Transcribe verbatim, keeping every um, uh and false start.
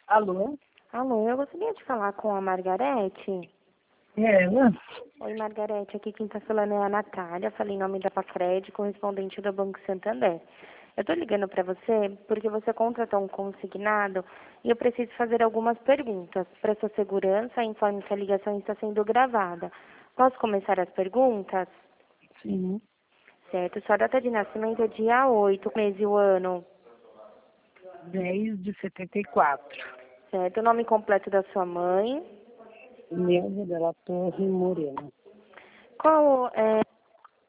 Alô? Alô, eu gostaria de falar com a Margarete. É ela? Oi, Margarete, aqui quem está falando é a Natália, falei em nome da Pacred, correspondente do Banco Santander. Eu estou ligando para você porque você contratou um consignado e eu preciso fazer algumas perguntas. Para sua segurança, informe que a ligação está sendo gravada. Posso começar as perguntas? Sim. Certo, sua data de nascimento é dia oito, mês e o ano. dez de setenta e quatro. Certo, o nome completo da sua mãe. Neuza della Torre Moreno. Qual é